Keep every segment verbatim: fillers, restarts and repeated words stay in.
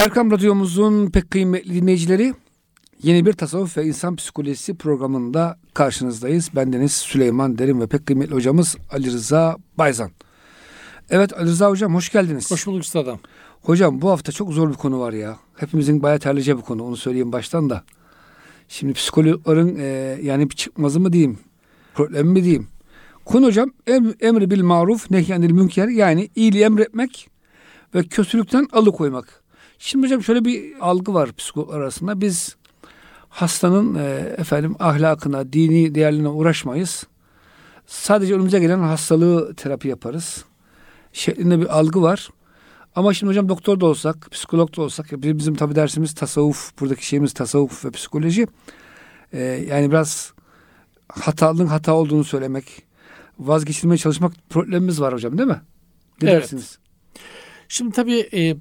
Erkam Radyomuzun pek kıymetli dinleyicileri, yeni bir tasavvuf ve insan psikolojisi programında karşınızdayız. Bendeniz Süleyman Derin ve pek kıymetli hocamız Ali Rıza Bayzan. Evet Ali Rıza hocam, hoş geldiniz. Hoş bulduk üstadım. Hocam bu hafta çok zor bir konu var ya. Hepimizin bayağı terlice bir konu, onu söyleyeyim baştan da. Şimdi psikologların e, yani bir çıkmazı mı diyeyim, problemi mi diyeyim. Konu hocam em, emri bil maruf nehyanil münker, yani iyiliği emretmek ve kötülükten alıkoymak. Şimdi hocam şöyle bir algı var psikologlar arasında. Biz hastanın e, efendim ahlakına, dini değerlerine uğraşmayız. Sadece önümüze gelen hastalığı terapi yaparız şeklinde bir algı var. Ama şimdi hocam doktor da olsak, psikolog da olsak, bizim tabii dersimiz tasavvuf, buradaki şeyimiz tasavvuf ve psikoloji. Ee, yani biraz hatalının hata olduğunu söylemek, vazgeçilmeye çalışmak problemimiz var hocam, değil mi? Ne evet. dersiniz? Şimdi tabii e,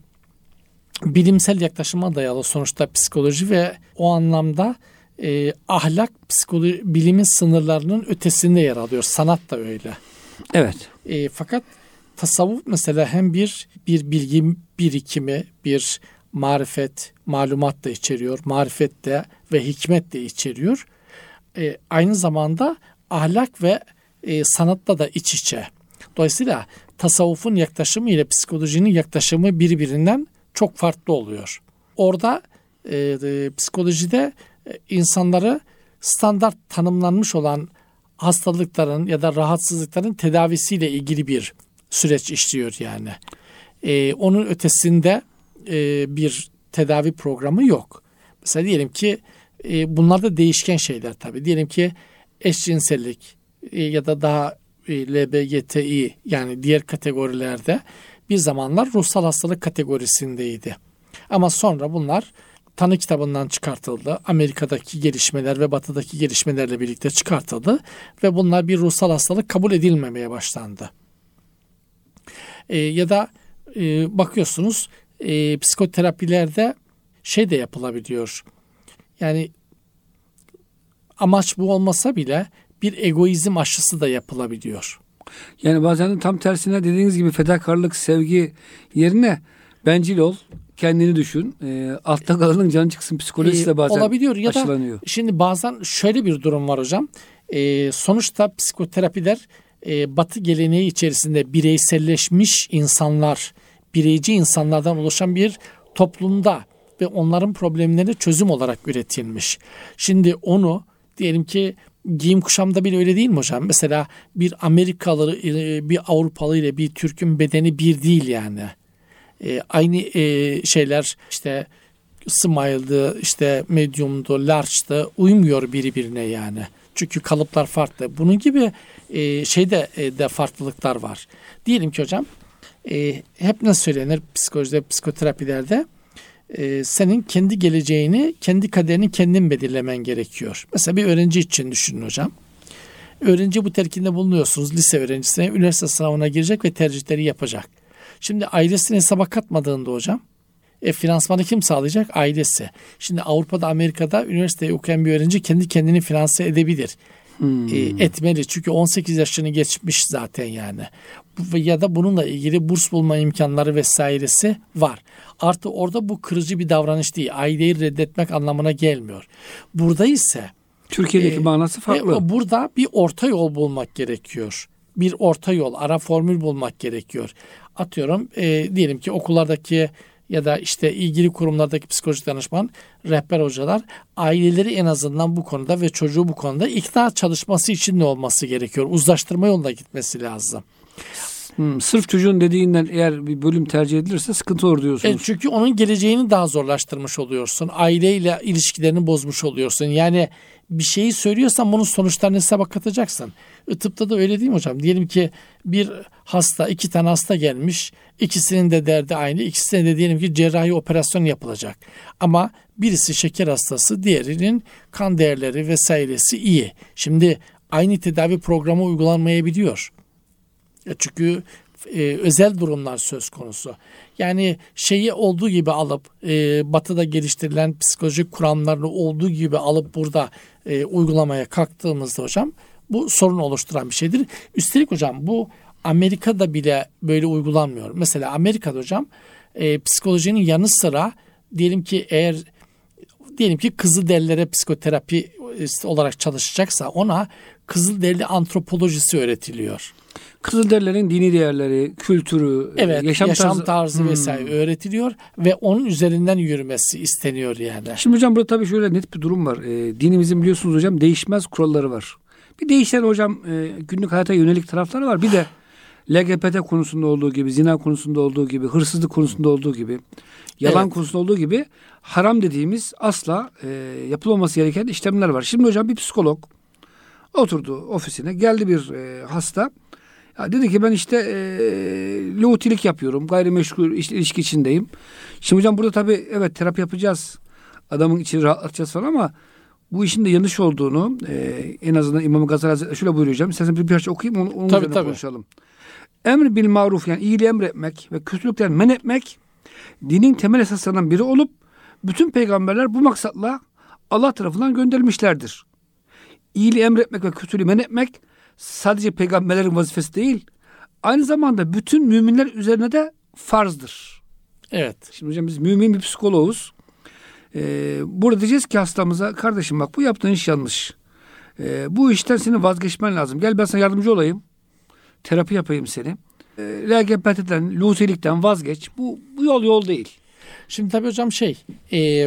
bilimsel yaklaşıma dayalı sonuçta psikoloji ve o anlamda e, ahlak psikoloji bilimin sınırlarının ötesinde yer alıyor. Sanat da öyle. Evet. E, fakat tasavvuf mesela hem bir bir bilgi birikimi, bir marifet, malumat da içeriyor, marifet de ve hikmet de içeriyor. E, aynı zamanda ahlak ve e, sanatta da iç içe. Dolayısıyla tasavvufun yaklaşımı ile psikolojinin yaklaşımı birbirinden çok farklı oluyor. Orada e, e, psikolojide e, insanları standart tanımlanmış olan hastalıkların ya da rahatsızlıkların tedavisiyle ilgili bir süreç işliyor yani. Ee, onun ötesinde e, bir tedavi programı yok. Mesela diyelim ki e, bunlar da değişken şeyler tabii. Diyelim ki eşcinsellik e, ya da daha e, L G B T İ yani diğer kategorilerde bir zamanlar ruhsal hastalık kategorisindeydi. Ama sonra bunlar tanı kitabından çıkartıldı. Amerika'daki gelişmeler ve Batı'daki gelişmelerle birlikte çıkartıldı ve bunlar bir ruhsal hastalık kabul edilmemeye başlandı. E, ya da e, bakıyorsunuz e, psikoterapilerde şey de yapılabiliyor. Yani amaç bu olmasa bile bir egoizm aşısı da yapılabiliyor. Yani bazen tam tersine dediğiniz gibi fedakarlık, sevgi yerine bencil ol, kendini düşün. E, altta kalanın canı çıksın psikolojisi de bazen olabiliyor. Ya aşılanıyor. Da şimdi bazen şöyle bir durum var hocam. E, sonuçta psikoterapiler e, Batı geleneği içerisinde bireyselleşmiş insanlar, bireyci insanlardan oluşan bir toplumda ve onların problemlerine çözüm olarak üretilmiş. Şimdi onu diyelim ki giyim kuşamda bile öyle değil mi hocam? Mesela bir Amerikalı, bir Avrupalı ile bir Türk'ün bedeni bir değil yani. E, aynı e, şeyler işte smile'dı, işte medium'du, large'dı, uymuyor birbirine yani. Çünkü kalıplar farklı. Bunun gibi e, şeyde e, de farklılıklar var. Diyelim ki hocam e, hep nasıl söylenir psikolojide, psikoterapilerde e, senin kendi geleceğini, kendi kaderini kendin belirlemen gerekiyor. Mesela bir öğrenci için düşünün hocam. Öğrenci bu telkinde bulunuyorsunuz. Lise öğrencisine üniversite sınavına girecek ve tercihleri yapacak. Şimdi ailesini hesaba katmadığında hocam e, finansmanı kim sağlayacak? Ailesi. Şimdi Avrupa'da, Amerika'da üniversiteyi okuyan bir öğrenci kendi kendini finanse edebilir. Hmm. E, etmeli. Çünkü on sekiz yaşını geçmiş zaten yani. Ya da bununla ilgili burs bulma imkanları vesairesi var. Artı orada bu kırıcı bir davranış değil. Aileyi reddetmek anlamına gelmiyor. Burada ise Türkiye'deki e, manası farklı. E, burada bir orta yol bulmak gerekiyor. Bir orta yol, ara formül bulmak gerekiyor. Atıyorum e, diyelim ki okullardaki ya da işte ilgili kurumlardaki psikolojik danışman, rehber hocalar aileleri en azından bu konuda ve çocuğu bu konuda ikna çalışması için ne olması gerekiyor? Uzlaştırma yoluna gitmesi lazım. Hmm, sırf çocuğun dediğinden eğer bir bölüm tercih edilirse sıkıntı olur diyorsunuz. E, çünkü onun geleceğini daha zorlaştırmış oluyorsun. Aileyle ilişkilerini bozmuş oluyorsun. Yani bir şeyi söylüyorsan bunun sonuçlarını hesaba katacaksın. E, tıpta da öyle değil mi hocam? Diyelim ki bir hasta, iki tane hasta gelmiş. İkisinin de derdi aynı. İkisine de diyelim ki cerrahi operasyon yapılacak. Ama birisi şeker hastası, diğerinin kan değerleri vesairesi iyi. Şimdi aynı tedavi programı uygulanmayabiliyor. E, çünkü e, özel durumlar söz konusu. Yani şeyi olduğu gibi alıp e, Batı'da geliştirilen psikolojik kuramlarını olduğu gibi alıp burada e, uygulamaya kalktığımızda hocam bu sorun oluşturan bir şeydir. Üstelik hocam bu Amerika'da bile böyle uygulanmıyor. Mesela Amerika'da hocam e, psikolojinin yanı sıra diyelim ki eğer diyelim ki Kızılderililere psikoterapi olarak çalışacaksa ona Kızılderili antropolojisi öğretiliyor. Kızılderililerin dini değerleri, kültürü, evet, yaşam, yaşam tarzı, tarzı hmm. vesaire öğretiliyor ve onun üzerinden yürümesi isteniyor yani. Şimdi hocam burada tabii şöyle net bir durum var. E, dinimizin biliyorsunuz hocam değişmez kuralları var. Bir değişen hocam e, günlük hayata yönelik tarafları var. Bir de L G B T konusunda olduğu gibi, zina konusunda olduğu gibi, hırsızlık konusunda olduğu gibi, yalan evet. konusunda olduğu gibi haram dediğimiz asla e, yapılmaması gereken işlemler var. Şimdi hocam bir psikolog oturdu ofisine, geldi bir e, hasta. Ya dedi ki ben işte e, loğutilik yapıyorum, gayrimeşgul işte, ilişki içindeyim. Şimdi hocam burada tabii evet terapi yapacağız, adamın içini rahatlatacağız falan ama bu işin de yanlış olduğunu e, en azından İmam Gazali Hazretleri şöyle buyuruyor hocam. İstersen bir parça okuyayım onu, onun tabii, üzerine tabii. konuşalım. Emr bil maruf yani iyiliği emretmek ve kötülükten men etmek dinin temel esaslarından biri olup bütün peygamberler bu maksatla Allah tarafından gönderilmişlerdir. İyiliği emretmek ve kötülüğü men etmek sadece peygamberlerin vazifesi değil, aynı zamanda bütün müminler üzerine de farzdır. Evet. Şimdi hocam biz mümin bir psikoloğuz. Ee, burada diyeceğiz ki hastamıza kardeşim bak bu yaptığın iş yanlış. Ee, bu işten senin vazgeçmen lazım. Gel ben sana yardımcı olayım. Terapi yapayım seni. Ee, L G B T'den, lusilikten vazgeç. Bu, bu yol yol değil. Şimdi tabii hocam şey e,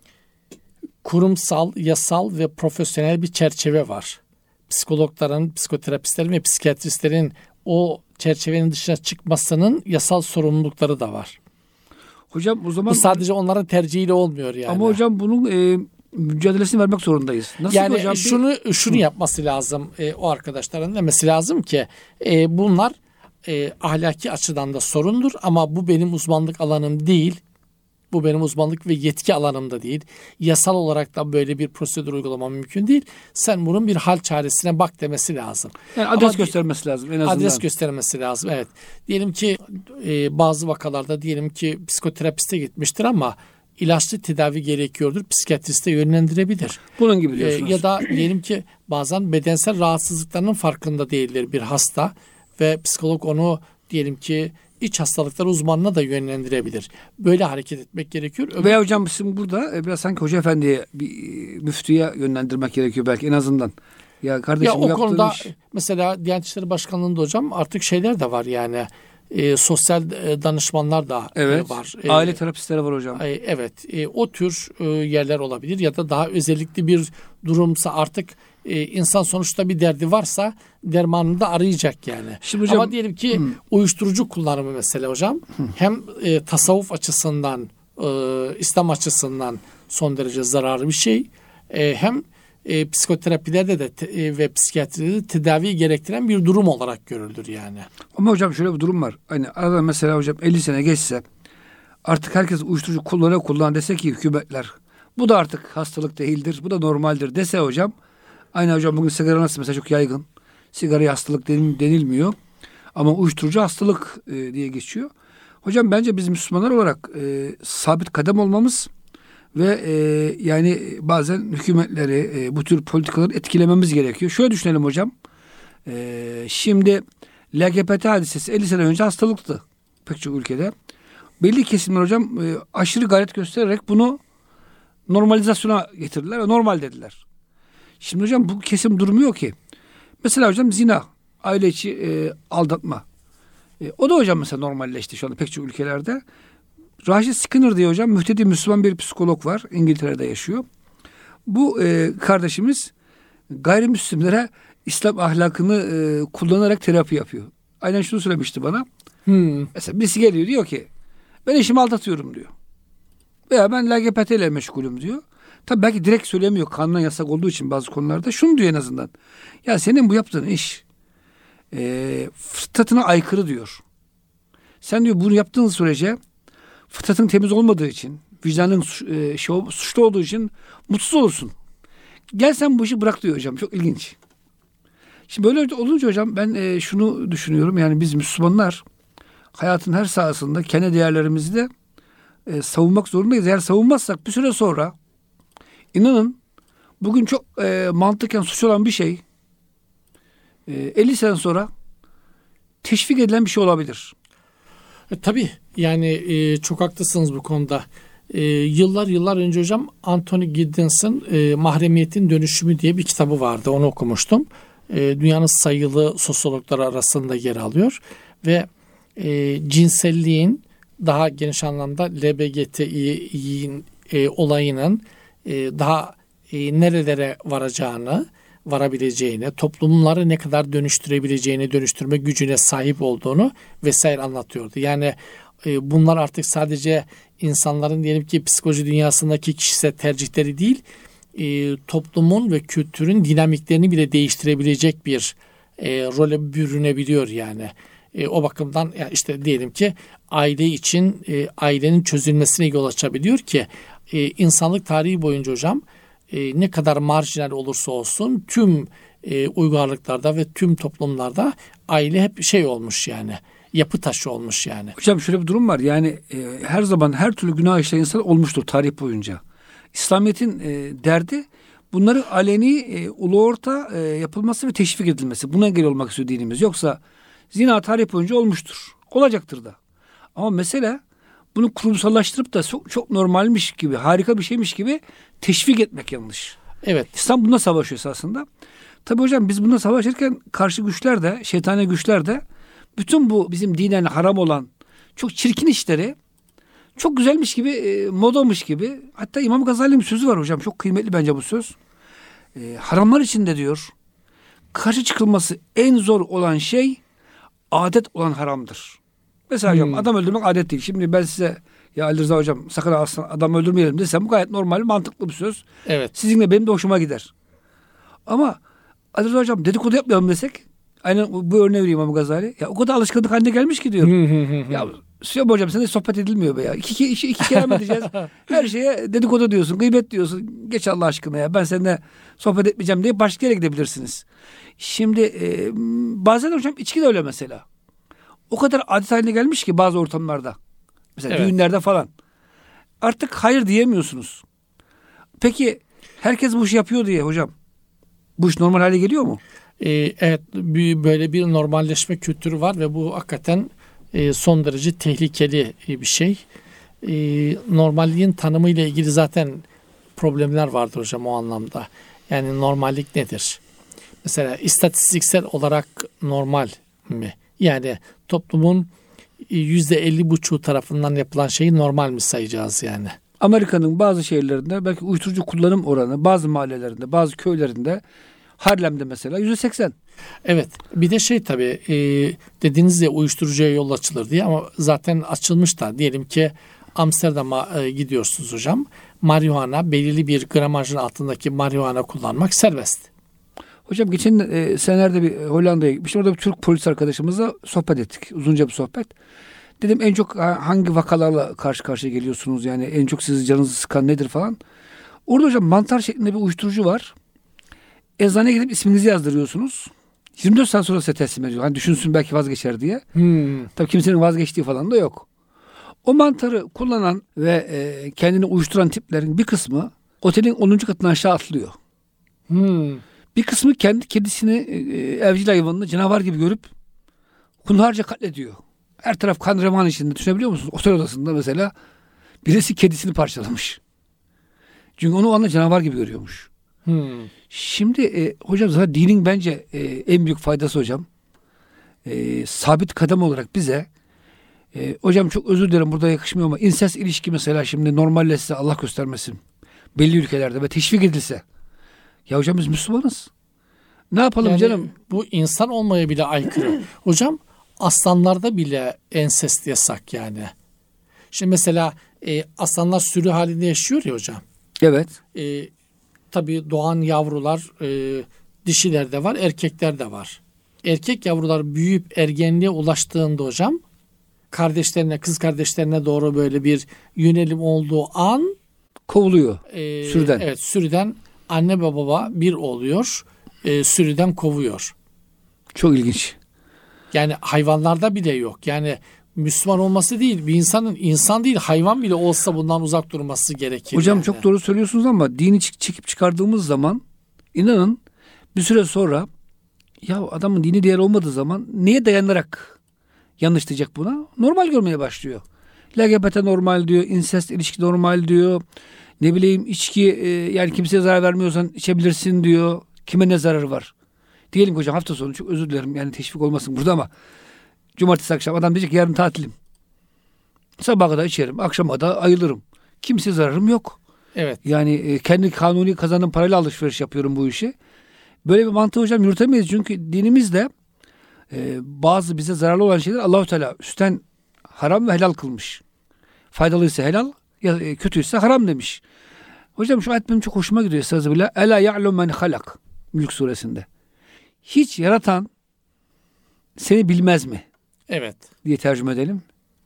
kurumsal, yasal ve profesyonel bir çerçeve var. Psikologların, psikoterapistlerin ve psikiyatristlerin o çerçevenin dışına çıkmasının yasal sorumlulukları da var. Hocam o zaman... Bu sadece onların tercihiyle olmuyor yani. Ama hocam bunun e, mücadelesini vermek zorundayız. Nasıl yani hocam? şunu şunu yapması lazım e, o arkadaşların demesi lazım ki e, bunlar e, ahlaki açıdan da sorundur ama bu benim uzmanlık alanım değil. Bu benim uzmanlık ve yetki alanımda değil. Yasal olarak da böyle bir prosedür uygulamam mümkün değil. Sen bunun bir hal çaresine bak demesi lazım. Yani adres Ama göstermesi lazım en azından. Adres göstermesi lazım, evet. Diyelim ki e, bazı vakalarda diyelim ki psikoterapiste gitmiştir ama ilaçlı tedavi gerekiyordur. Psikiyatriste yönlendirebilir. Bunun gibi diyorsunuz. E, ya da diyelim ki bazen bedensel rahatsızlıklarının farkında değildir bir hasta ve psikolog onu diyelim ki iç hastalıklar uzmanına da yönlendirebilir. Böyle hareket etmek gerekiyor. Öbür... Veya hocam bizim burada biraz sanki Hoca Efendi'ye bir müftüye yönlendirmek gerekiyor belki en azından. Ya kardeşim ya o konuda iş... mesela Diyanet İşleri Başkanlığı'nda hocam artık şeyler de var yani. E, sosyal danışmanlar da evet, var. Aile terapistleri var hocam. E, evet. E, o tür e, yerler olabilir ya da daha özellikli bir durumsa artık e, insan sonuçta bir derdi varsa dermanını da arayacak yani. Şimdi hocam, ama diyelim ki hı. uyuşturucu kullanımı mesela hocam hı. hem e, tasavvuf açısından e, İslam açısından son derece zararlı bir şey. E, hem e, psikoterapilerde de te, e, ve psikiyatride de tedavi gerektiren bir durum olarak görülür yani. Ama hocam şöyle bir durum var. Hani arada mesela hocam elli sene geçse artık herkes uyuşturucu kullanıyor kullan dese ki hükümetler bu da artık hastalık değildir. Bu da normaldir dese hocam. Aynı hocam bugün sigara nasıl mesela çok yaygın. Sigaraya hastalık denilmiyor. Ama uyuşturucu hastalık e, diye geçiyor. Hocam bence biz Müslümanlar olarak e, sabit kadem olmamız ve e, yani bazen hükümetleri e, bu tür politikaları etkilememiz gerekiyor. Şöyle düşünelim hocam. E, şimdi L G B T hadisesi elli sene önce hastalıktı pek çok ülkede. Belli kesimler hocam e, aşırı gayret göstererek bunu normalizasyona getirdiler ve normal dediler. Şimdi hocam bu kesim durmuyor ki. Mesela hocam zina, aile içi e, aldatma. E, o da hocam mesela normalleşti şu anda pek çok ülkelerde. Rashid Skinner diye hocam mühtedi Müslüman bir psikolog var. İngiltere'de yaşıyor. Bu e, kardeşimiz gayrimüslimlere İslam ahlakını e, kullanarak terapi yapıyor. Aynen şunu söylemişti bana. Hmm. Mesela birisi geliyor diyor ki ben eşimi aldatıyorum diyor. Veya ben L G B T ile meşgulüm diyor. Tabii belki direkt söylemiyor kanuna yasak olduğu için bazı konularda. Şunu diyor en azından. Ya senin bu yaptığın iş e, fıtratına aykırı diyor. Sen diyor bunu yaptığın sürece fıtratın temiz olmadığı için, vicdanın e, şey, suçlu olduğu için mutsuz olursun. Gel sen bu işi bırak diyor hocam. Çok ilginç. Şimdi böyle olunca hocam ben e, şunu düşünüyorum. Yani biz Müslümanlar hayatın her sahasında kendi değerlerimizi de e, savunmak zorundayız. Eğer savunmazsak bir süre sonra inanın bugün çok e, mantıken suç olan bir şey e, elli sene sonra teşvik edilen bir şey olabilir. E, tabii yani e, çok haklısınız bu konuda. Ee, yıllar yıllar önce hocam Anthony Giddens'ın e, Mahremiyetin Dönüşümü diye bir kitabı vardı. Onu okumuştum. E, dünyanın sayılı sosyologlar arasında yer alıyor. Ve e, cinselliğin daha geniş anlamda L G B T İ e, olayının e, daha e, nerelere varacağını, varabileceğini, toplumları ne kadar dönüştürebileceğini, dönüştürme gücüne sahip olduğunu vesaire anlatıyordu. Yani e, bunlar artık sadece insanların diyelim ki psikoloji dünyasındaki kişisel tercihleri değil, e, toplumun ve kültürün dinamiklerini bile değiştirebilecek bir e, role bürünebiliyor yani. E, o bakımdan ya işte diyelim ki aile için e, ailenin çözülmesine yol açabiliyor ki e, insanlık tarihi boyunca hocam e, ne kadar marjinal olursa olsun tüm e, uygarlıklarda ve tüm toplumlarda aile hep şey olmuş yani. Yapı taşı olmuş yani. Hocam şöyle bir durum var. Yani e, her zaman her türlü günah işleyen insan olmuştur tarih boyunca. İslamiyet'in e, derdi bunların aleni, e, ulu orta e, yapılması ve teşvik edilmesi. Buna engel olmak istiyor dinimiz. Yoksa zina tarih boyunca olmuştur. Olacaktır da. Ama mesele bunu kurumsallaştırıp da çok, çok normalmiş gibi, harika bir şeymiş gibi teşvik etmek yanlış. Evet. İslam bununla savaşıyor esasında. Tabii hocam biz bununla savaşırken karşı güçler de, şeytani güçler de bütün bu bizim dinen haram olan çok çirkin işleri çok güzelmiş gibi, e, modamış gibi. Hatta İmam Gazali'nin bir sözü var hocam. Çok kıymetli bence bu söz. E, haramlar içinde diyor, karşı çıkılması en zor olan şey adet olan haramdır. Mesela hocam Hmm. adam öldürmek adet değil. Şimdi ben size ya Ali Rıza hocam sakın adam öldürmeyelim desem bu gayet normal, mantıklı bir söz. Evet. Sizinle benim de hoşuma gider. Ama Ali Rıza hocam dedikodu yapmayalım desek, aynen bu örneği vereyim İmam Gazali. Ya o kadar alışkanlık haline gelmiş ki diyor. Ya Süleyman hocam seninle sohbet edilmiyor be ya. İki, iki, iki, iki kere mi edeceğiz? Her şeye dedikodu diyorsun, gıybet diyorsun. Geç Allah aşkına ya. Ben seninle sohbet etmeyeceğim diye başka yere gidebilirsiniz. Şimdi e, bazen hocam içki de öyle mesela. O kadar adet haline gelmiş ki bazı ortamlarda. Mesela Evet. düğünlerde falan. Artık hayır diyemiyorsunuz. Peki herkes bu işi yapıyor diye hocam. Bu iş normal hale geliyor mu? Ee, evet bir, böyle bir normalleşme kültürü var ve bu hakikaten e, son derece tehlikeli bir şey. E, normalliğin tanımı ile ilgili zaten problemler vardır hocam o anlamda. Yani normallik nedir? Mesela istatistiksel olarak normal mi? Yani toplumun yüzde elli buçuğu tarafından yapılan şeyi normal mi sayacağız yani? Amerika'nın bazı şehirlerinde belki uyuşturucu kullanım oranı bazı mahallelerinde, bazı köylerinde, Harlem'de mesela yüzde seksen. Evet. Bir de şey tabii e, dediğiniz ya uyuşturucuya yol açılır diye ama zaten açılmış da diyelim ki Amsterdam'a e, gidiyorsunuz hocam. Marihuana belirli bir gramajın altındaki marihuana kullanmak serbest. Hocam geçen e, senelerde bir Hollanda'ya gitmiştim. Orada bir Türk polis arkadaşımızla sohbet ettik. Uzunca bir sohbet. Dedim en çok hangi vakalarla karşı karşıya geliyorsunuz? Yani en çok sizi canınızı sıkan nedir falan. Orada hocam mantar şeklinde bir uyuşturucu var. Eczaneye gidip isminizi yazdırıyorsunuz. yirmi dört saat sonra size teslim ediyor. Hani düşünsün belki vazgeçer diye. Hmm. Tabii kimsenin vazgeçtiği falan da yok. O mantarı kullanan ve e, kendini uyuşturan tiplerin bir kısmı otelin onuncu katından aşağı atlıyor. Hmm. Bir kısmı kendi kedisini, e, evcil hayvanını canavar gibi görüp hunharca katlediyor. Her taraf kan revan içinde. Düşünebiliyor musunuz? Otel odasında mesela birisi kedisini parçalamış. Çünkü onu o anda canavar gibi görüyormuş. Hmm. Şimdi e, hocam zaten dinin bence e, en büyük faydası hocam. E, sabit kadem olarak bize e, hocam çok özür dilerim burada yakışmıyor ama insest ilişki mesela şimdi normalleşse Allah göstermesin. Belli ülkelerde ve teşvik edilse. Ya hocam biz Müslümanız. Ne yapalım Yani canım? bu insan olmaya bile aykırı. Hocam aslanlarda bile ensest yasak yani. Şimdi mesela e, aslanlar sürü halinde yaşıyor ya hocam. Evet. E, tabii doğan yavrular e, dişiler de var, erkekler de var. Erkek yavrular büyüyüp ergenliğe ulaştığında hocam kardeşlerine, kız kardeşlerine doğru böyle bir yönelim olduğu an Kovuluyor. e, Sürüden. Evet, sürüden anne ve baba bir oluyor. E, sürüden kovuyor. Çok ilginç. Yani hayvanlarda bile yok. Yani Müslüman olması değil, bir insanın insan değil hayvan bile olsa bundan uzak durması gerekir. Hocam yani. çok doğru söylüyorsunuz ama dini çekip çıkardığımız zaman inanın bir süre sonra ya adamın dini değer olmadığı zaman neye dayanarak yanlış diyecek buna? Normal görmeye başlıyor. L G B T normal diyor, insest ilişki normal diyor. Ne bileyim içki e, yani kimseye zarar vermiyorsan içebilirsin diyor. Kime ne zararı var? Diyelim ki hocam hafta sonu, çok özür dilerim yani teşvik olmasın burada ama cumartesi akşam adam diyecek ki yarın tatilim. Sabaha kadar içerim, akşama da ayılırım. Kimseye zararım yok. Evet. Yani e, kendi kanuni kazandığım parayla alışveriş yapıyorum bu işi. Böyle bir mantığı hocam yürütemeyiz. Çünkü dinimizde e, bazı bize zararlı olan şeyler Allah-u Teala üstten haram ve helal kılmış. Faydalıysa helal, ya e, kötüyse haram demiş. Hocam şu ayet benim çok hoşuma gidiyor. Estağfirullah. Ela ya'lem men halak. Mülk suresinde. Hiç yaratan seni bilmez mi? Evet. Diye tercüme edelim.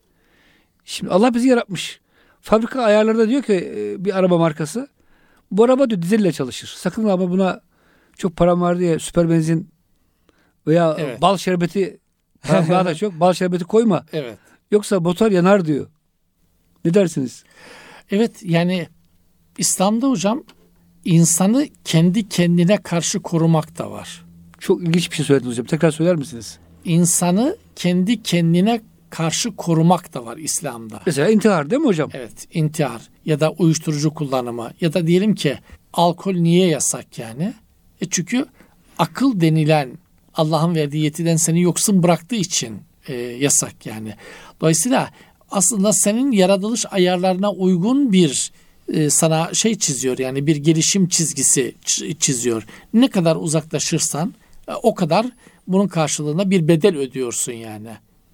Şimdi Allah bizi yaratmış. Fabrika ayarlarda diyor ki e, bir araba markası. Bu araba diyor dizelle çalışır. Sakın ama buna çok param var diye süper benzin veya evet. bal şerbeti daha da çok bal şerbeti koyma. Evet. Yoksa motor yanar diyor. Ne dersiniz? Evet, yani İslam'da hocam insanı kendi kendine karşı korumak da var. Çok ilginç bir şey söylediniz hocam. Tekrar söyler misiniz? İnsanı kendi kendine karşı korumak da var İslam'da. Mesela intihar değil mi hocam? Evet, intihar ya da uyuşturucu kullanımı ya da diyelim ki alkol niye yasak yani? E çünkü akıl denilen Allah'ın verdiği yetiden seni yoksun bıraktığı için e, yasak yani. Dolayısıyla aslında senin yaratılış ayarlarına uygun bir e, sana şey çiziyor, yani bir gelişim çizgisi çiziyor. Ne kadar uzaklaşırsan e, o kadar bunun karşılığında bir bedel ödüyorsun yani.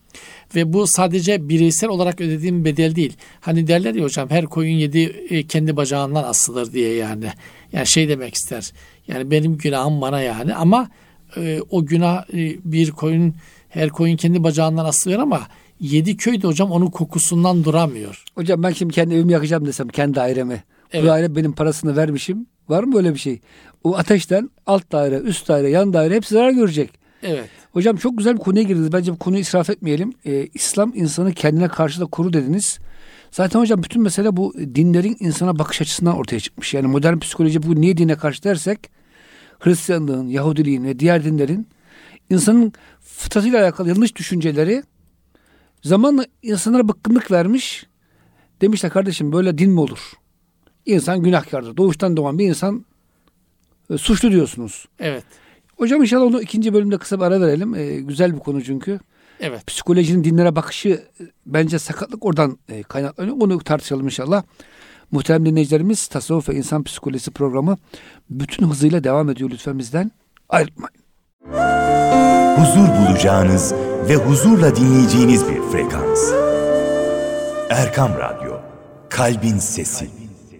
Ve bu sadece bireysel olarak ödediğim bedel değil. Hani derler ya hocam, her koyun yedi e, kendi bacağından asılır diye yani. Yani şey demek ister. Yani benim günahım bana yani, ama e, o günah e, bir koyun, her koyun kendi bacağından asılıyor ama yedi köy de hocam onun kokusundan duramıyor. Hocam ben şimdi kendi evimi yakacağım desem, kendi dairemi. Evet. Bu daire benim parasını vermişim. Var mı böyle bir şey? O ateşten alt daire, üst daire, yan daire hepsi zarar görecek. Evet. Hocam çok güzel bir konuya girdiniz. Bence bu konuyu israf etmeyelim. Ee, İslam insanı kendine karşı da koru dediniz. Zaten hocam bütün mesele bu dinlerin insana bakış açısından ortaya çıkmış. Yani modern psikoloji bu niye dine karşı dersek, Hristiyanlığın, Yahudiliğin ve diğer dinlerin insanın fıtratıyla alakalı yanlış düşünceleri zamanla insanlara bıkkınlık vermiş. Demişler kardeşim böyle din mi olur? İnsan günahkardır. Doğuştan doğan bir insan e, suçlu diyorsunuz. Evet. Hocam inşallah onu ikinci bölümde kısa bir ara verelim. E, güzel bir konu çünkü. Evet. Psikolojinin dinlere bakışı e, bence sakatlık oradan e, kaynaklanıyor. Onu tartışalım inşallah. Muhterem dinleyicilerimiz, Tasavvuf ve İnsan Psikolojisi programı bütün hızıyla devam ediyor. Lütfen bizden ayrılmayın. Huzur bulacağınız ve huzurla dinleyeceğiniz bir frekans. Erkam Radyo, Kalbin Sesi.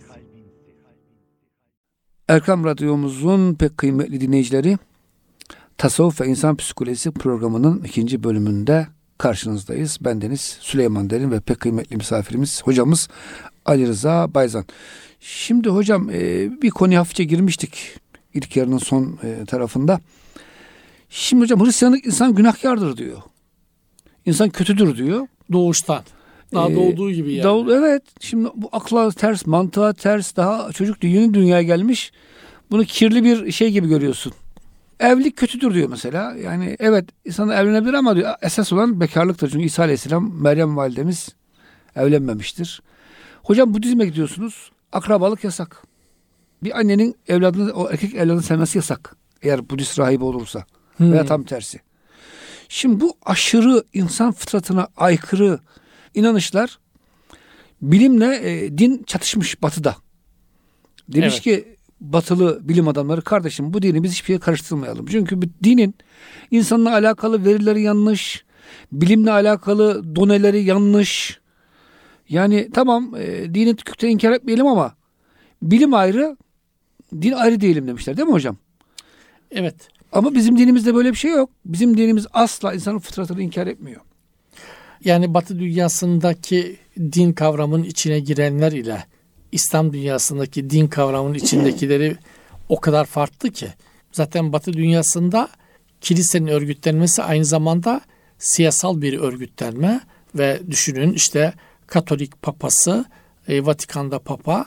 Erkam Radyomuzun pek kıymetli dinleyicileri, Tasavvuf ve İnsan Psikolojisi programının ikinci bölümünde karşınızdayız. Bendeniz Süleyman Derin ve pek kıymetli misafirimiz hocamız Ali Rıza Bayzan. Şimdi hocam e, bir konuya hafifçe girmiştik ilk yarının son e, tarafında. Şimdi hocam Hristiyanlık insan günahkardır diyor. İnsan kötüdür diyor. Doğuştan. Daha ee, doğduğu gibi yani. Doğ, evet. Şimdi bu akla ters, mantığa ters, daha çocuk yeni dünyaya gelmiş. Bunu kirli bir şey gibi görüyorsun. Evlilik kötüdür diyor mesela. Yani evet, insan evlenebilir ama diyor esas olan bekarlıktır. Çünkü İsa Aleyhisselam, Meryem validemiz evlenmemiştir. Hocam Budizm'e gidiyorsunuz. Akrabalık yasak. Bir annenin evladını, o erkek evladını sevmesi yasak. Eğer Budist rahibi olursa. Hmm. Veya tam tersi. Şimdi bu aşırı insan fıtratına aykırı inanışlar bilimle e, din çatışmış batıda. Demiş evet. ki batılı bilim adamları, kardeşim bu dini biz hiçbir şeye karıştırmayalım. Çünkü bu dinin insanla alakalı verileri yanlış, bilimle alakalı doneleri yanlış. Yani tamam e, dini kökten inkar etmeyelim ama bilim ayrı, din ayrı diyelim demişler değil mi hocam? Evet. Ama bizim dinimizde böyle bir şey yok. Bizim dinimiz asla insanın fıtratını inkar etmiyor. Yani Batı dünyasındaki din kavramının içine girenler ile İslam dünyasındaki din kavramının içindekileri o kadar farklı ki. Zaten Batı dünyasında kilisenin örgütlenmesi aynı zamanda siyasal bir örgütlenme ve düşünün işte Katolik papası, e, Vatikan'da papa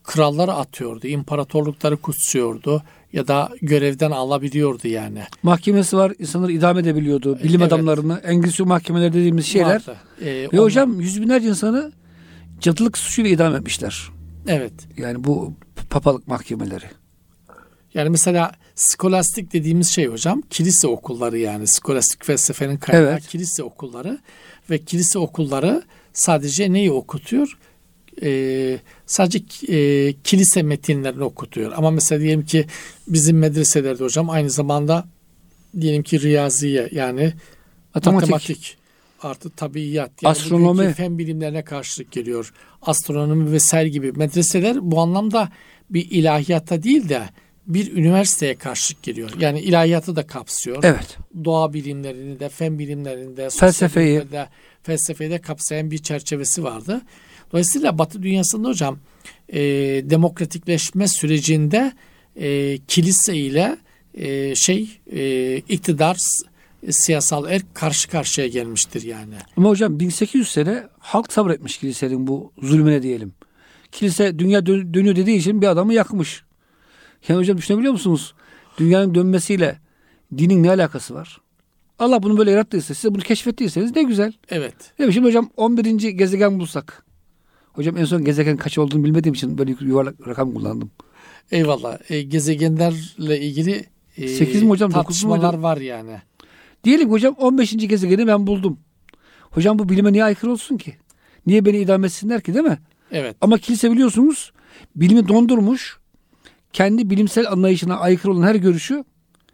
kralları atıyordu, imparatorlukları kutsuyordu ya da görevden alabiliyordu yani. Mahkemesi var, insanları idam edebiliyordu. Bilim evet. adamlarını, Engizisyon mahkemeleri dediğimiz şeyler. Ee, Ve onlar... hocam yüz binlerce insanı cadılık suçuyla idam etmişler. Evet. Yani bu papalık mahkemeleri. Yani mesela skolastik dediğimiz şey hocam, kilise okulları yani skolastik felsefenin kaynağı evet. kilise okulları ve kilise okulları sadece neyi okutuyor? Ee, sadece e, kilise metinlerini okutuyor. Ama mesela diyelim ki bizim medreselerde hocam aynı zamanda diyelim ki riyaziye yani matematik, matematik artı tabiiyat yani astronomi, fen bilimlerine karşılık geliyor. Astronomi vesaire gibi medreseler bu anlamda bir ilahiyata değil de bir üniversiteye karşılık geliyor. Yani ilahiyatı da kapsıyor. Evet. Doğa bilimlerini de, fen bilimlerini de, felsefeyi de, felsefeyi de kapsayan bir çerçevesi vardı. Dolayısıyla Batı dünyasında hocam e, demokratikleşme sürecinde e, kilise ile e, şey e, iktidar e, siyasal erk karşı karşıya gelmiştir yani. Ama hocam bin sekiz yüz sene halk sabretmiş kilisenin bu zulmüne diyelim. Kilise dünya dön- dönüyor dediği için bir adamı yakmış. Yani hocam düşünebiliyor musunuz? Dünyanın dönmesiyle dinin ne alakası var? Allah bunu böyle yarattıysa, size bunu keşfettiyseniz ne güzel. Evet. Değil Şimdi hocam on birinci gezegen bulsak. Hocam en son gezegen kaç olduğunu bilmediğim için böyle yuvarlak rakam kullandım. Eyvallah. E, gezegenlerle ilgili e, sekiz mi hocam, tartışmalar var yani. Diyelim hocam on beşinci gezegeni ben buldum. Hocam bu bilime niye aykırı olsun ki? Niye beni idam etsinler ki değil mi? Evet. Ama kilise biliyorsunuz bilimi dondurmuş. Kendi bilimsel anlayışına aykırı olan her görüşü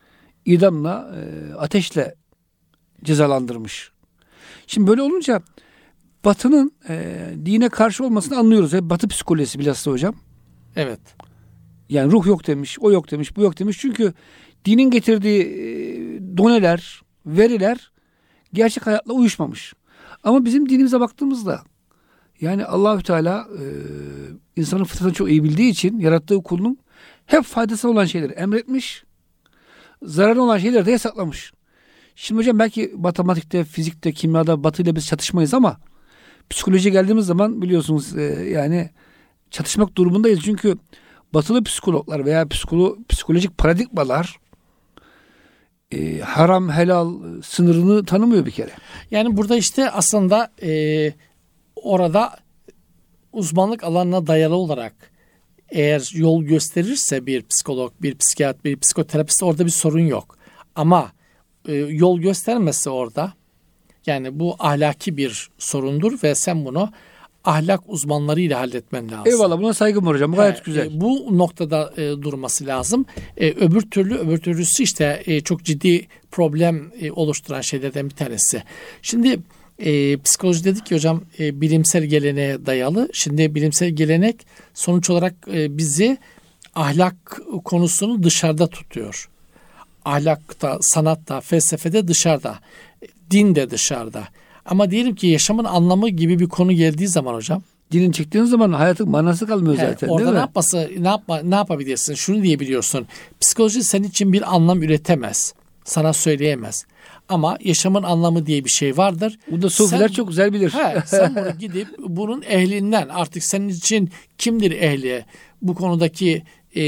idamla, e, ateşle cezalandırmış. Şimdi böyle olunca Batı'nın e, dine karşı olmasını anlıyoruz. Hep Batı psikolojisi bilhassa hocam. Evet. Yani ruh yok demiş, o yok demiş, bu yok demiş. Çünkü dinin getirdiği e, doneler, veriler gerçek hayatla uyuşmamış. Ama bizim dinimize baktığımızda yani Allahü Teala e, insanın fıtratını çok iyi bildiği için yarattığı kulunun hep faydası olan şeyleri emretmiş, zararlı olan şeyleri de yasaklamış. Şimdi hocam belki matematikte, fizikte, kimyada Batı ile biz çatışmayız ama psikolojiye geldiğimiz zaman biliyorsunuz e, yani çatışmak durumundayız. Çünkü Batılı psikologlar veya psikolo, psikolojik paradigmalar e, haram, helal sınırını tanımıyor bir kere. Yani burada işte aslında e, orada uzmanlık alanına dayalı olarak eğer yol gösterirse bir psikolog, bir psikiyatr, bir psikoterapist orada bir sorun yok. Ama e, yol göstermezse orada yani bu ahlaki bir sorundur ve sen bunu ahlak uzmanlarıyla halletmen lazım. Eyvallah, buna saygım var hocam. Gayet He, güzel. E, bu noktada e, durması lazım. E, öbür türlü öbür türlüsü işte e, çok ciddi problem e, oluşturan şeylerden bir tanesi. Şimdi e, psikoloji dedik ki hocam e, bilimsel geleneğe dayalı. Şimdi bilimsel gelenek sonuç olarak e, bizi ahlak konusunu dışarıda tutuyor. Ahlakta, sanatta, felsefede dışarıda. Din de dışarıda. Ama diyelim ki yaşamın anlamı gibi bir konu geldiği zaman hocam. Dinin çıktığın zaman hayatın manası kalmıyor He, zaten. Orada değil ne mi? yapması, ne yapma, ne yapabilirsin? Şunu diyebiliyorsun. Psikoloji senin için bir anlam üretemez. Sana söyleyemez. Ama yaşamın anlamı diye bir şey vardır. Bu da sufiler sen, çok güzel bilir. He, sen bunu gidip bunun ehlinden artık senin için kimdir ehli? Bu konudaki e,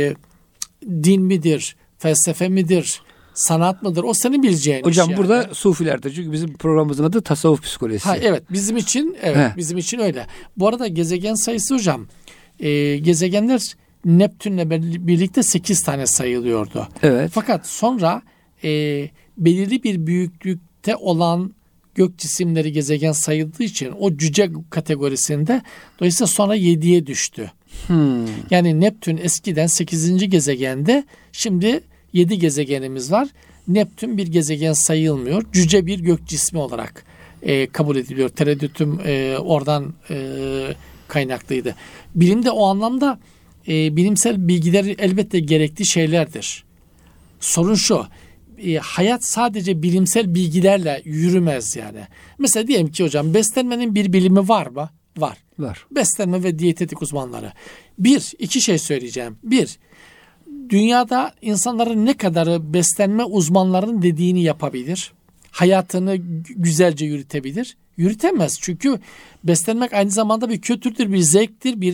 din midir? Felsefe midir? Sanat mıdır? O senin bileceğin hocam iş yani. Burada sufilerdir. Çünkü bizim programımızın adı tasavvuf psikolojisi. Ha, evet bizim için evet He. bizim için öyle. Bu arada gezegen sayısı hocam e, gezegenler Neptün'le birlikte sekiz tane sayılıyordu. Evet. Fakat sonra e, belirli bir büyüklükte olan gök cisimleri gezegen sayıldığı için o cüce kategorisinde dolayısıyla sonra yediye düştü. Hmm. Yani Neptün eskiden sekizinci gezegende, şimdi yedi gezegenimiz var. Neptün bir gezegen sayılmıyor. Cüce bir gök cismi olarak e, kabul ediliyor. Tereddütüm e, oradan e, kaynaklıydı. Bilim de o anlamda e, bilimsel bilgiler elbette gerekli şeylerdir. Sorun şu, e, hayat sadece bilimsel bilgilerle yürümez yani. Mesela diyelim ki hocam beslenmenin bir bilimi var mı? Var. Var. Beslenme ve diyetetik uzmanları. Bir, iki şey söyleyeceğim. Bir, dünyada insanların ne kadarı beslenme uzmanlarının dediğini yapabilir? Hayatını güzelce yürütebilir? Yürütemez. Çünkü beslenmek aynı zamanda bir kültürdür, bir zevktir, bir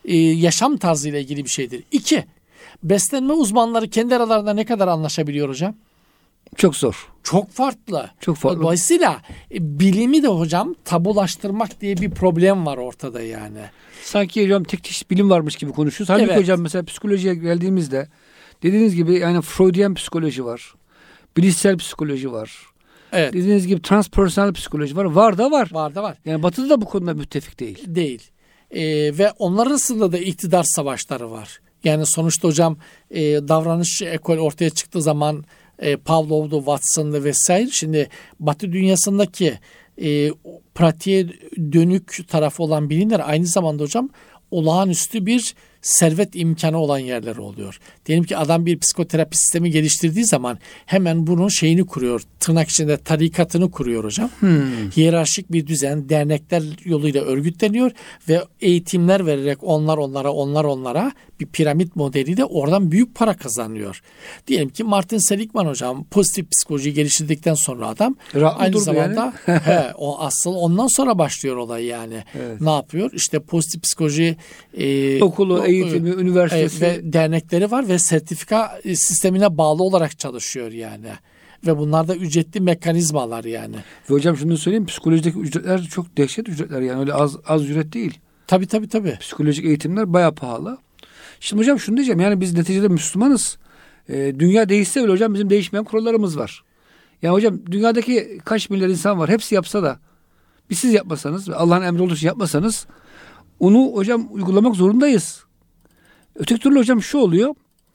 e, yaşam tarzıyla ilgili bir şeydir. İki, beslenme uzmanları kendi aralarında ne kadar anlaşabiliyor hocam? Çok zor. Çok farklı. Çok farklı. Dolayısıyla e, bilimi de hocam tabulaştırmak diye bir problem var ortada yani. Sanki hocam tek çeşit bilim varmış gibi konuşuyoruz. Halbuki Evet. hocam mesela psikolojiye geldiğimizde dediğiniz gibi yani Freudian psikoloji var. Bilişsel psikoloji var. Evet. Dediğiniz gibi transpersonal psikoloji var. Var da var. Var da var. Yani Batı'da da bu konuda müttefik değil. Değil. E, ve onlar arasında da iktidar savaşları var. Yani sonuçta hocam e, davranış ekol ortaya çıktığı zaman e, Pavlov'du, Watson'dı vesaire. Şimdi Batı dünyasındaki e, pratiğe dönük tarafı olan bilimler aynı zamanda hocam olağanüstü bir servet imkanı olan yerler oluyor. Diyelim ki adam bir psikoterapi sistemi geliştirdiği zaman hemen bunun şeyini kuruyor. Tırnak içinde tarikatını kuruyor hocam. Hmm. Hiyerarşik bir düzen, dernekler yoluyla örgütleniyor ve eğitimler vererek onlar onlara, onlar onlara bir piramit modeliyle oradan büyük para kazanıyor. Diyelim ki Martin Seligman hocam pozitif psikolojiyi geliştirdikten sonra adam Rahat aynı durdu zamanda yani. he, o asıl ondan sonra başlıyor olay yani. Evet. Ne yapıyor? İşte pozitif psikoloji e, Okulu, eğitimi, e, üniversitesi. ve dernekleri var ve sertifika sistemine bağlı olarak çalışıyor yani. Ve bunlar da ücretli mekanizmalar yani. Ve hocam şunu söyleyeyim, psikolojideki ücretler çok dehşet ücretler yani öyle az az ücret değil. Tabii tabii tabii. Psikolojik eğitimler bayağı pahalı. Şimdi hocam şunu diyeceğim, yani biz neticede Müslümanız. E, dünya değişse bile hocam bizim değişmeyen kurallarımız var. Yani hocam dünyadaki kaç milyar insan var, hepsi yapsa da biz siz yapmasanız ve Allah'ın emri olduğu için yapmasanız onu hocam uygulamak zorundayız. Öteki türlü hocam şu oluyor.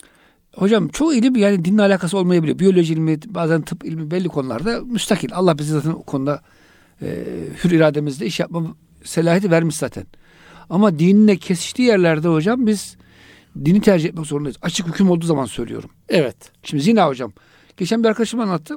Hocam çoğu ilim yani dinle alakası olmayabiliyor. Biyoloji ilmi, bazen tıp ilmi belli konularda müstakil. Allah bize zaten o konuda e, hür irademizle iş yapma selahiyeti vermiş zaten. Ama dinle kesiştiği yerlerde hocam biz dini tercih etmek zorundayız. Açık hüküm olduğu zaman söylüyorum. Evet. Şimdi zina hocam. Geçen bir arkadaşım anlattı.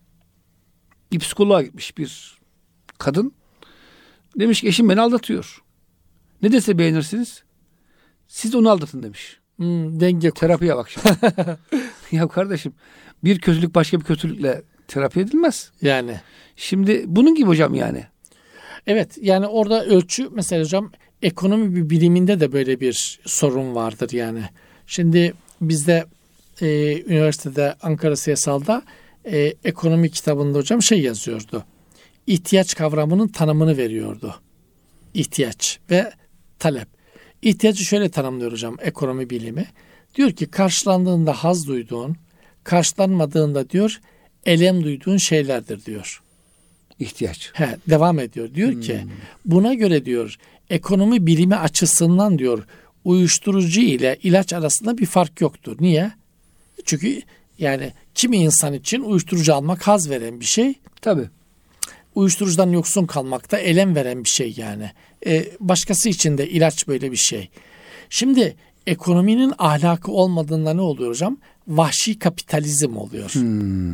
Bir psikoloğa gitmiş bir kadın. Demiş ki eşim beni aldatıyor. Ne dese beğenirsiniz? Siz de onu aldatın demiş. Hmm, denge kur. Terapiye bak şimdi. Ya kardeşim bir kötülük başka bir kötülükle terapi edilmez. Yani. Şimdi bunun gibi hocam yani. Evet yani orada ölçü mesela hocam ekonomi bir biliminde de böyle bir sorun vardır yani. Şimdi bizde e, üniversitede Ankara Siyasal'da e, ekonomi kitabında hocam şey yazıyordu. İhtiyaç kavramının tanımını veriyordu. İhtiyaç ve talep. İhtiyacı şöyle tanımlıyor hocam ekonomi bilimi. Diyor ki karşılandığında haz duyduğun, karşılanmadığında diyor elem duyduğun şeylerdir diyor. İhtiyaç. He, devam ediyor. Diyor Hmm. ki buna göre diyor ekonomi bilimi açısından diyor uyuşturucu ile ilaç arasında bir fark yoktur. Niye? Çünkü yani kimi insan için uyuşturucu almak haz veren bir şey. Tabii. Uyuşturucudan yoksun kalmak da elem veren bir şey yani. Ee, başkası için de ilaç böyle bir şey. Şimdi ekonominin ahlakı olmadığında ne oluyor hocam? Vahşi kapitalizm oluyor. Hmm.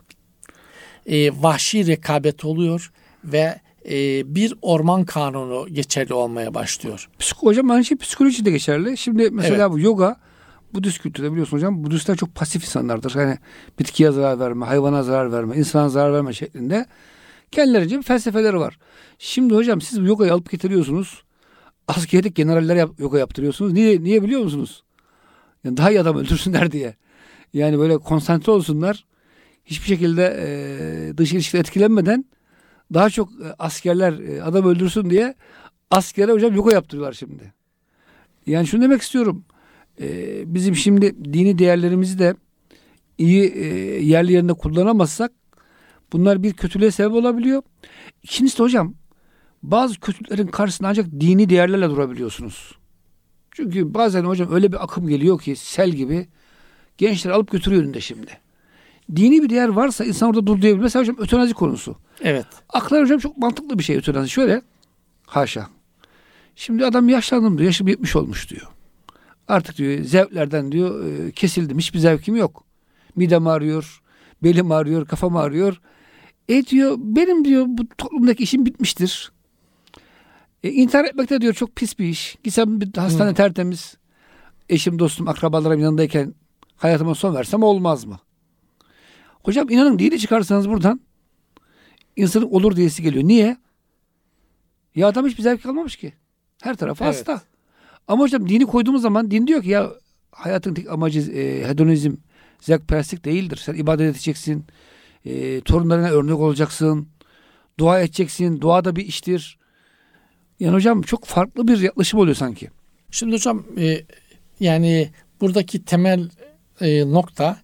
Ee, vahşi rekabet oluyor ve e, bir orman kanunu geçerli olmaya başlıyor. Psiko, hocam aynı şey psikoloji de geçerli. Şimdi mesela Evet. bu yoga Budist kültürde biliyorsun hocam Budistler çok pasif insanlardır. Yani bitkiye zarar verme, hayvana zarar verme, insana zarar verme şeklinde kendilerince bir felsefeleri var. Şimdi hocam siz bu yogayı alıp getiriyorsunuz. Askerlik generallere yap, yoga yaptırıyorsunuz. Niye niye biliyor musunuz? Yani daha iyi adam öldürsünler diye. Yani böyle konsantre olsunlar. Hiçbir şekilde e, dış ilişkiler etkilenmeden daha çok e, askerler e, adam öldürsün diye askere hocam yoga yaptırıyorlar şimdi. Yani şunu demek istiyorum. E, bizim şimdi dini değerlerimizi de iyi e, yerli yerinde kullanamazsak bunlar bir kötülüğe sebep olabiliyor. İkincisi de hocam bazı kötülüklerin karşısında ancak dini değerlerle durabiliyorsunuz. Çünkü bazen hocam öyle bir akım geliyor ki sel gibi gençler alıp götürüyor önünde şimdi. Dini bir değer varsa insan orada dur diyebilir. Mesela hocam ötenazi konusu. Evet. Aklar hocam çok mantıklı bir şey ötenazi. Şöyle haşa. Şimdi adam yaşlandım diyor. Yaşım yetmiş olmuş diyor. Artık diyor zevklerden diyor e, kesildim. Hiçbir zevkim yok. Midem ağrıyor. Belim ağrıyor. Kafam ağrıyor. E diyor benim diyor bu toplumdaki işim bitmiştir. E, intihar etmek de diyor çok pis bir iş. Gitsem bir hastane hmm. tertemiz. Eşim, dostum, akrabalarım yanındayken hayatıma son versem olmaz mı? Hocam inanın dini çıkarsanız buradan insanın olur diyesi geliyor. Niye? Ya adam hiçbir zevk kalmamış ki. Her tarafı Evet. hasta. Ama hocam dini koyduğumuz zaman din diyor ki ya hayatın tek amacı e, hedonizm, zevkperestlik değildir. Sen ibadet edeceksin, e, torunlarına örnek olacaksın, dua edeceksin, dua da bir iştir. Yani hocam çok farklı bir yaklaşım oluyor sanki. Şimdi hocam e, yani buradaki temel e, nokta,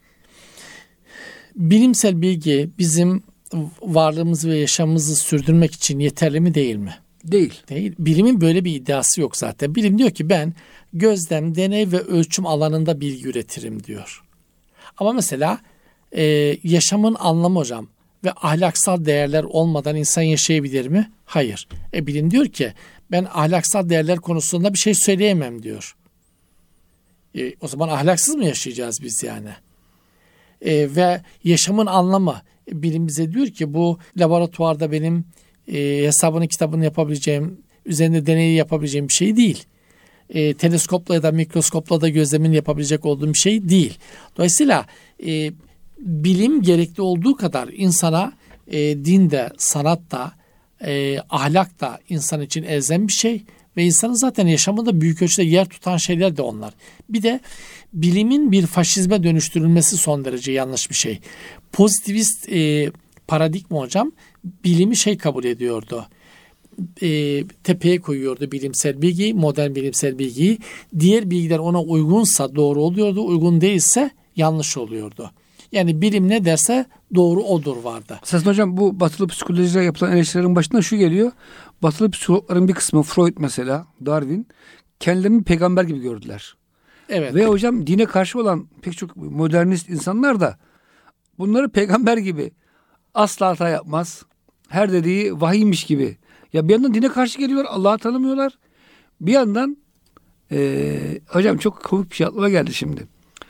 bilimsel bilgi bizim varlığımızı ve yaşamımızı sürdürmek için yeterli mi değil mi? Değil. Değil. Bilimin böyle bir iddiası yok zaten. Bilim diyor ki ben gözlem, deney ve ölçüm alanında bilgi üretirim diyor. Ama mesela e, yaşamın anlamı hocam ve ahlaksal değerler olmadan insan yaşayabilir mi? Hayır. E, bilim diyor ki ben ahlaksal değerler konusunda bir şey söyleyemem diyor. E, o zaman ahlaksız mı yaşayacağız biz yani? E, ve yaşamın anlamı, e, bilim bize diyor ki bu laboratuvarda benim e, hesabını kitabını yapabileceğim, üzerinde deneyi yapabileceğim bir şey değil. E, teleskopla ya da mikroskopla da gözlemini yapabilecek olduğum bir şey değil. Dolayısıyla e, bilim gerekli olduğu kadar insana e, dinde, sanatta, e, ahlak da insan için elzem bir şey ve insanın zaten yaşamında büyük ölçüde yer tutan şeyler de onlar. Bir de bilimin bir faşizme dönüştürülmesi son derece yanlış bir şey. Pozitivist e, paradigma hocam bilimi şey kabul ediyordu. E, tepeye koyuyordu bilimsel bilgiyi, modern bilimsel bilgiyi. Diğer bilgiler ona uygunsa doğru oluyordu, uygun değilse yanlış oluyordu. Yani bilim ne derse doğru odur vardı. Aslında hocam bu batılı psikolojide yapılan eleştirilerin başında şu geliyor. Batılı psikologların bir kısmı, Freud mesela, Darwin, kendilerini peygamber gibi gördüler. Evet. Ve hocam dine karşı olan pek çok modernist insanlar da bunları peygamber gibi asla hata yapmaz, her dediği vahiymiş gibi. Ya bir yandan dine karşı geliyorlar, Allah'ı tanımıyorlar. Bir yandan ee, hocam çok komik bir şey aklıma geldi şimdi.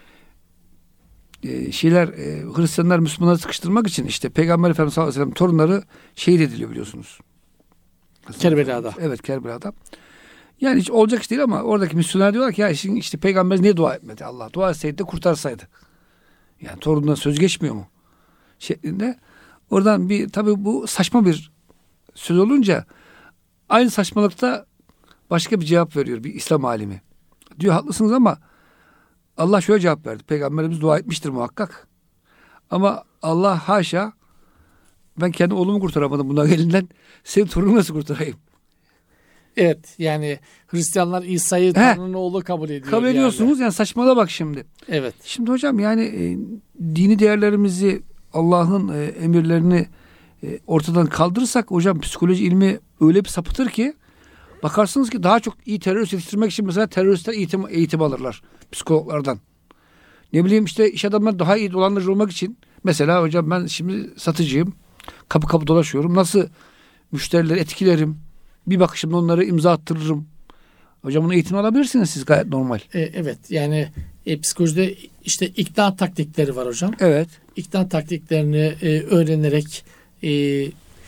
Ee, şeyler e, Hristiyanlar Müslümanları sıkıştırmak için işte Peygamber Efendimiz sallallahu aleyhi ve sellem torunları şehit ediliyor biliyorsunuz. Kerbela'da. Evet, Kerbela'da. Yani hiç olacak iş değil ama oradaki misyoner diyorlar ki ya şimdi işte Peygamber niye dua etmedi? Allah dua etseydi de kurtarsaydı. Yani torundan söz geçmiyor mu? Şeklinde. Oradan bir tabii bu saçma bir söz olunca aynı saçmalıkta başka bir cevap veriyor bir İslam alimi. Diyor haklısınız ama Allah şöyle cevap verdi. Peygamberimiz dua etmiştir muhakkak. Ama Allah haşa ben kendi oğlumu kurtaramadım bunların elinden. Senin torununu nasıl kurtarayım? Evet yani Hristiyanlar İsa'yı Tanrı'nın oğlu kabul ediyor. Kabul ediyorsunuz yani, yani saçmalığa bak şimdi. Evet. Şimdi hocam yani e, dini değerlerimizi, Allah'ın e, emirlerini e, ortadan kaldırırsak hocam psikoloji ilmi öyle bir sapıtır ki bakarsınız ki daha çok iyi terörist yetiştirmek için mesela teröristler eğitim, eğitim alırlar psikologlardan. Ne bileyim işte iş adamları daha iyi dolandırıcı olmak için mesela hocam ben şimdi satıcıyım. Kapı kapı dolaşıyorum. Nasıl müşterileri etkilerim? Bir bakışımda onları imza attırırım. Hocam bunu eğitim alabilirsiniz siz gayet normal. E, evet yani e, psikolojide işte ikna taktikleri var hocam. Evet. İkna taktiklerini e, öğrenerek e, e,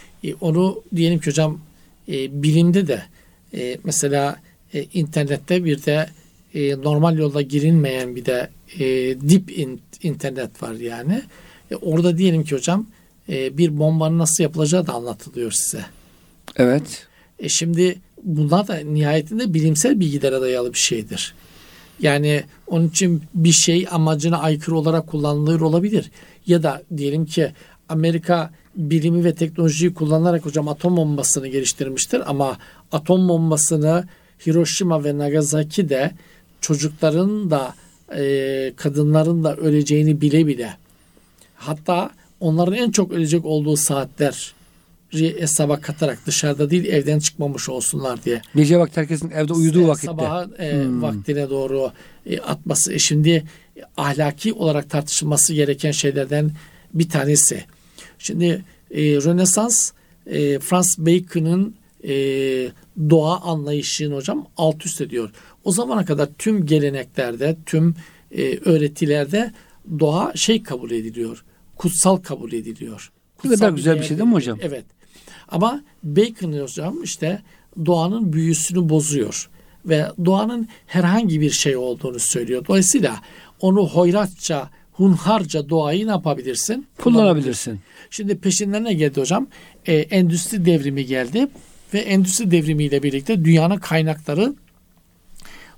onu diyelim ki hocam e, bilimde de e, mesela e, internette bir de e, normal yolda girilmeyen bir de e, deep in, internet var yani. E, orada diyelim ki hocam e, bir bombanın nasıl yapılacağı da anlatılıyor size. Evet. E şimdi bunlar da nihayetinde bilimsel bilgilere dayalı bir şeydir. Yani onun için bir şey amacına aykırı olarak kullanılır olabilir. Ya da diyelim ki Amerika bilimi ve teknolojiyi kullanarak hocam atom bombasını geliştirmiştir ama atom bombasını Hiroşima ve Nagasaki'de çocukların da e, kadınların da öleceğini bile bile, hatta onların en çok ölecek olduğu saatler hesaba katarak dışarıda değil evden çıkmamış olsunlar diye. Gece vakti herkesin evde uyuduğu vakitte. Sabaha e, hmm. vaktine doğru e, atması. E, şimdi e, ahlaki olarak tartışılması gereken şeylerden bir tanesi. Şimdi e, Rönesans e, Francis Bacon'ın e, doğa anlayışını hocam alt üst ediyor. O zamana kadar tüm geleneklerde, tüm e, öğretilerde doğa şey kabul ediliyor. Kutsal kabul ediliyor. Bu kadar güzel bir şey değil mi hocam? Evet. Ama Bacon hocam işte doğanın büyüsünü bozuyor ve doğanın herhangi bir şey olduğunu söylüyor. Dolayısıyla onu hoyratça, hunharca doğayı ne yapabilirsin? Kullanabilirsin. Şimdi peşinden ne geldi hocam? Ee, endüstri devrimi geldi ve endüstri devrimiyle birlikte dünyanın kaynakları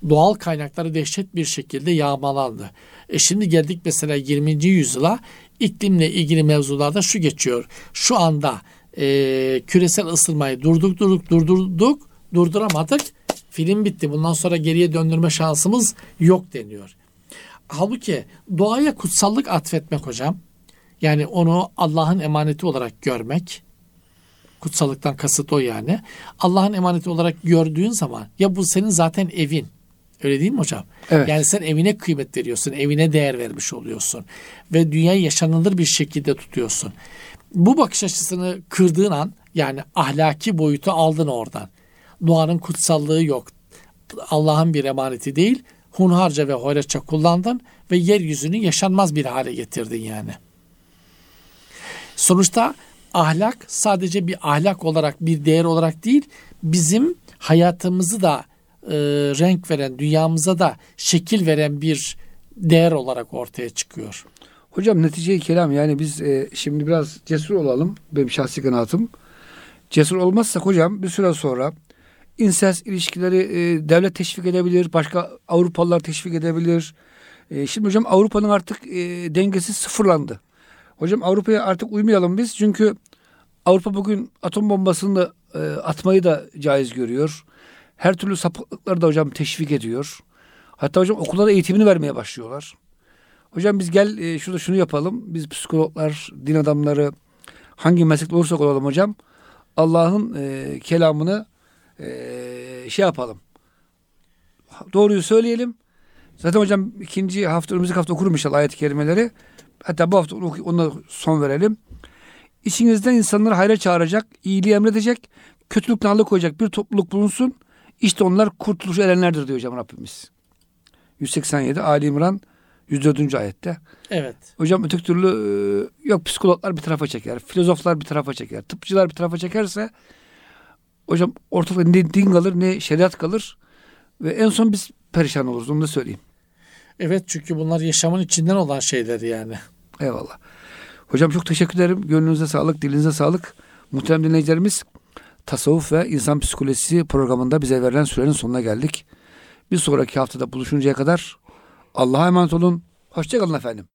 Doğal kaynakları dehşet bir şekilde yağmalandı. E şimdi geldik mesela yirminci yüzyıla, iklimle ilgili mevzularda şu geçiyor. Şu anda e, küresel ısınmayı durduk durduk durdurduk durduramadık. Film bitti. Bundan sonra geriye döndürme şansımız yok deniyor. Halbuki doğaya kutsallık atfetmek hocam, yani onu Allah'ın emaneti olarak görmek, kutsallıktan kasıt o yani. Allah'ın emaneti olarak gördüğün zaman ya bu senin zaten evin. Öyle değil mi hocam? Evet. Yani sen evine kıymet veriyorsun, evine değer vermiş oluyorsun ve dünyayı yaşanılır bir şekilde tutuyorsun. Bu bakış açısını kırdığın an, yani ahlaki boyutu aldın oradan. Doğanın kutsallığı yok. Allah'ın bir emaneti değil. Hunharca ve hoyratça kullandın ve yeryüzünü yaşanmaz bir hale getirdin yani. Sonuçta ahlak sadece bir ahlak olarak, bir değer olarak değil, bizim hayatımızı da e, renk veren, dünyamıza da şekil veren bir değer olarak ortaya çıkıyor. Hocam netice-i kelam, yani biz e, şimdi biraz cesur olalım. Benim şahsi kanaatim. Cesur olmazsak hocam bir süre sonra insest ilişkileri e, devlet teşvik edebilir. Başka Avrupalılar teşvik edebilir. E, şimdi hocam Avrupa'nın artık e, dengesi sıfırlandı. Hocam Avrupa'ya artık uymayalım biz. Çünkü Avrupa bugün atom bombasını da, e, atmayı da caiz görüyor. Her türlü sapıklıkları da hocam teşvik ediyor. Hatta hocam okullarda eğitimini vermeye başlıyorlar. Hocam biz gel e, şurada şunu yapalım. Biz psikologlar, din adamları, hangi meslekte olursak olalım hocam, Allah'ın e, kelamını e, şey yapalım. Doğruyu söyleyelim. Zaten hocam ikinci hafta, önümüzdeki hafta okurum inşallah ayet-i kerimeleri. Hatta bu hafta ona son verelim. İçinizden insanları hayra çağıracak, iyiliği emredecek, kötülükten alıkoyacak bir topluluk bulunsun. İşte onlar kurtuluşu erenlerdir diyor hocam Rabbimiz. yüz seksen yedi Ali İmran yüz dördüncü ayette. Evet. Hocam öteki türlü yok psikologlar bir tarafa çeker, filozoflar bir tarafa çeker, tıpçılar bir tarafa çekerse hocam ortada ne din kalır ne şeriat kalır ve en son biz perişan oluruz, onu da söyleyeyim. Evet, çünkü bunlar yaşamın içinden olan şeyler yani. Eyvallah. Hocam çok teşekkür ederim. Gönlünüze sağlık, dilinize sağlık. Muhterem dinleyicilerimiz, Tasavvuf ve İnsan Psikolojisi programında bize verilen sürenin sonuna geldik. Bir sonraki haftada buluşuncaya kadar Allah'a emanet olun. Hoşça kalın efendim.